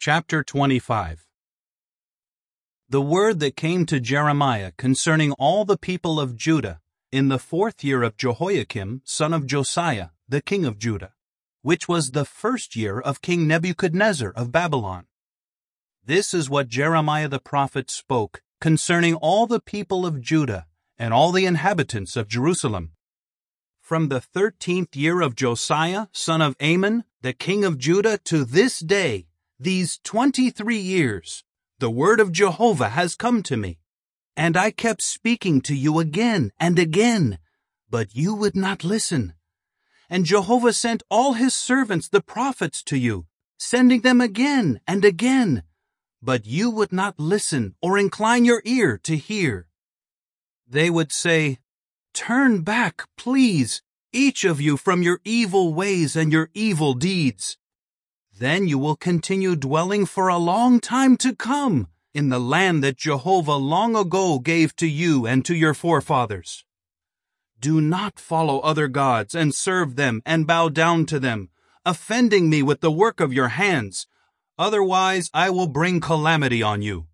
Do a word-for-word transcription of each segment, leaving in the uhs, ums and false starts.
Chapter twenty-five. The word that came to Jeremiah concerning all the people of Judah in the fourth year of Jehoiakim, son of Josiah, the king of Judah, which was the first year of King Nebuchadnezzar of Babylon. This is what Jeremiah the prophet spoke concerning all the people of Judah and all the inhabitants of Jerusalem. From the thirteenth year of Josiah, son of Amon, the king of Judah, to this day, these twenty-three years, the word of Jehovah has come to me. And I kept speaking to you again and again, but you would not listen. And Jehovah sent all his servants, the prophets, to you, sending them again and again, but you would not listen or incline your ear to hear. They would say, "Turn back, please, each of you from your evil ways and your evil deeds. Then you will continue dwelling for a long time to come in the land that Jehovah long ago gave to you and to your forefathers. Do not follow other gods and serve them and bow down to them, offending me with the work of your hands. Otherwise I will bring calamity on you."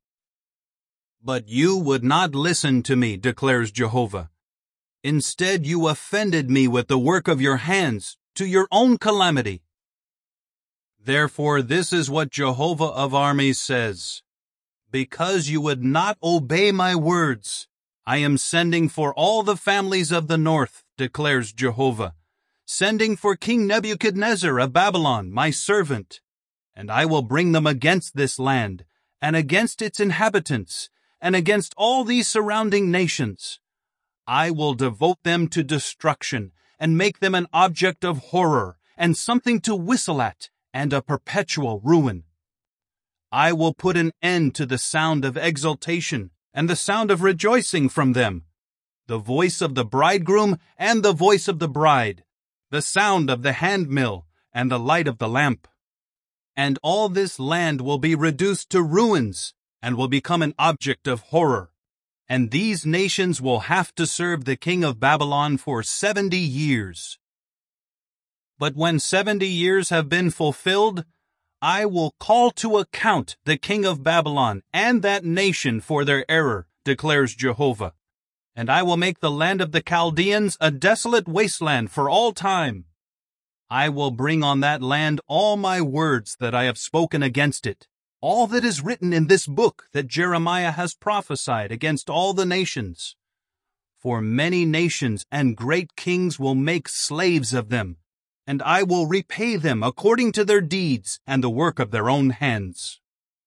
But you would not listen to me, declares Jehovah. Instead you offended me with the work of your hands, to your own calamity. Therefore this is what Jehovah of armies says. Because you would not obey my words, I am sending for all the families of the north, declares Jehovah, sending for King Nebuchadnezzar of Babylon, my servant, and I will bring them against this land, and against its inhabitants, and against all these surrounding nations. I will devote them to destruction, and make them an object of horror, and something to whistle at, and a perpetual ruin. I will put an end to the sound of exultation and the sound of rejoicing from them, the voice of the bridegroom and the voice of the bride, the sound of the handmill and the light of the lamp. And all this land will be reduced to ruins and will become an object of horror. And these nations will have to serve the king of Babylon for seventy years. But when seventy years have been fulfilled, I will call to account the king of Babylon and that nation for their error, declares Jehovah. And I will make the land of the Chaldeans a desolate wasteland for all time. I will bring on that land all my words that I have spoken against it, all that is written in this book that Jeremiah has prophesied against all the nations. For many nations and great kings will make slaves of them, and I will repay them according to their deeds and the work of their own hands.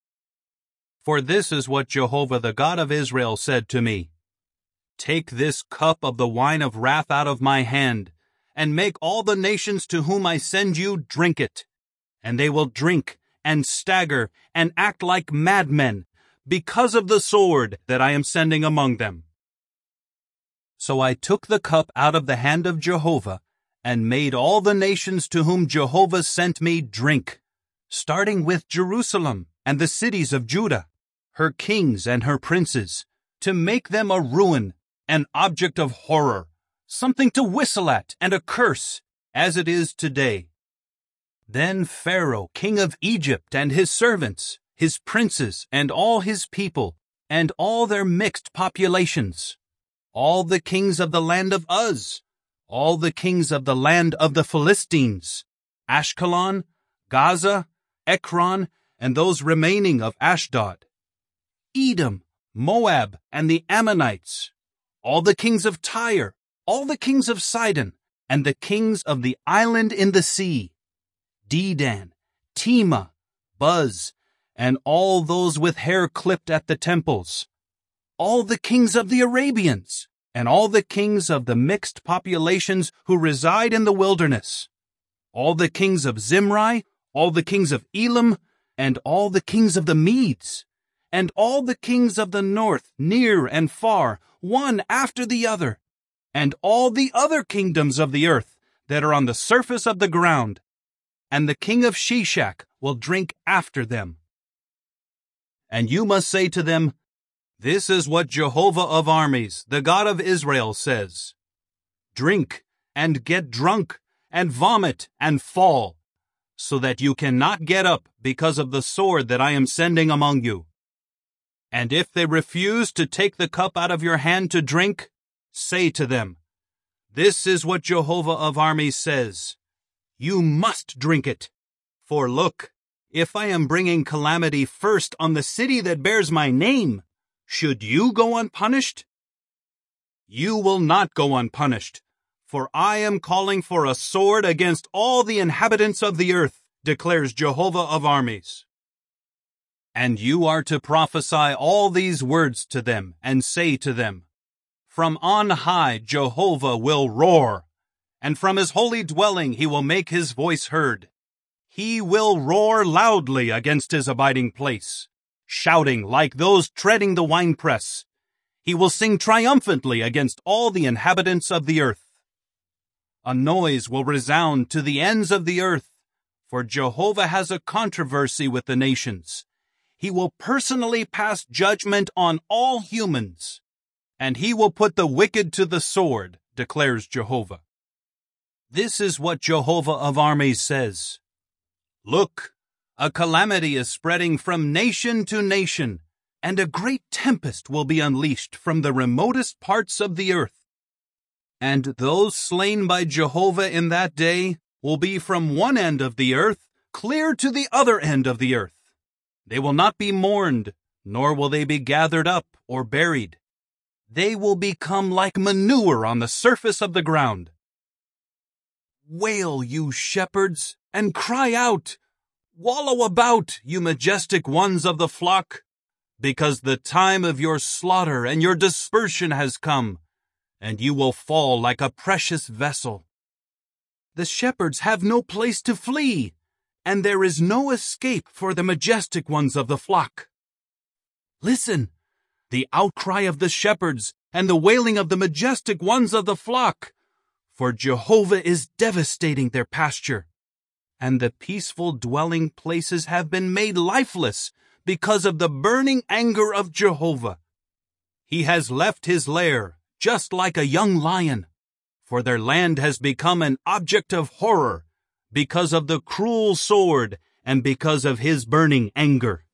For this is what Jehovah the God of Israel said to me: Take this cup of the wine of wrath out of my hand, and make all the nations to whom I send you drink it. And they will drink and stagger and act like madmen because of the sword that I am sending among them. So I took the cup out of the hand of Jehovah and made all the nations to whom Jehovah sent me drink, starting with Jerusalem and the cities of Judah, her kings and her princes, to make them a ruin, an object of horror, something to whistle at and a curse, as it is today. Then Pharaoh, king of Egypt, and his servants, his princes, and all his people, and all their mixed populations, all the kings of the land of Uz, all the kings of the land of the Philistines, Ashkelon, Gaza, Ekron, and those remaining of Ashdod, Edom, Moab, and the Ammonites, all the kings of Tyre, all the kings of Sidon, and the kings of the island in the sea, Dedan, Tema, Buz, and all those with hair clipped at the temples, all the kings of the Arabians, and all the kings of the mixed populations who reside in the wilderness, all the kings of Zimri, all the kings of Elam, and all the kings of the Medes, and all the kings of the north, near and far, one after the other, and all the other kingdoms of the earth that are on the surface of the ground, and the king of Sheshach will drink after them. And you must say to them, This is what Jehovah of armies, the God of Israel, says: Drink and get drunk and vomit and fall, so that you cannot get up because of the sword that I am sending among you. And if they refuse to take the cup out of your hand to drink, say to them, This is what Jehovah of armies says. You must drink it. For look, if I am bringing calamity first on the city that bears my name, should you go unpunished? You will not go unpunished, for I am calling for a sword against all the inhabitants of the earth, declares Jehovah of armies. And you are to prophesy all these words to them, and say to them, From on high Jehovah will roar, and from his holy dwelling he will make his voice heard. He will roar loudly against his abiding place, shouting like those treading the winepress. He will sing triumphantly against all the inhabitants of the earth. A noise will resound to the ends of the earth, for Jehovah has a controversy with the nations. He will personally pass judgment on all humans, and he will put the wicked to the sword, declares Jehovah. This is what Jehovah of armies says. Look, a calamity is spreading from nation to nation, and a great tempest will be unleashed from the remotest parts of the earth. And those slain by Jehovah in that day will be from one end of the earth clear to the other end of the earth. They will not be mourned, nor will they be gathered up or buried. They will become like manure on the surface of the ground. Wail, you shepherds, and cry out. Wallow about, you majestic ones of the flock, because the time of your slaughter and your dispersion has come, and you will fall like a precious vessel. The shepherds have no place to flee, and there is no escape for the majestic ones of the flock. Listen, the outcry of the shepherds and the wailing of the majestic ones of the flock, for Jehovah is devastating their pasture, and the peaceful dwelling places have been made lifeless because of the burning anger of Jehovah. He has left his lair just like a young lion, for their land has become an object of horror because of the cruel sword and because of his burning anger.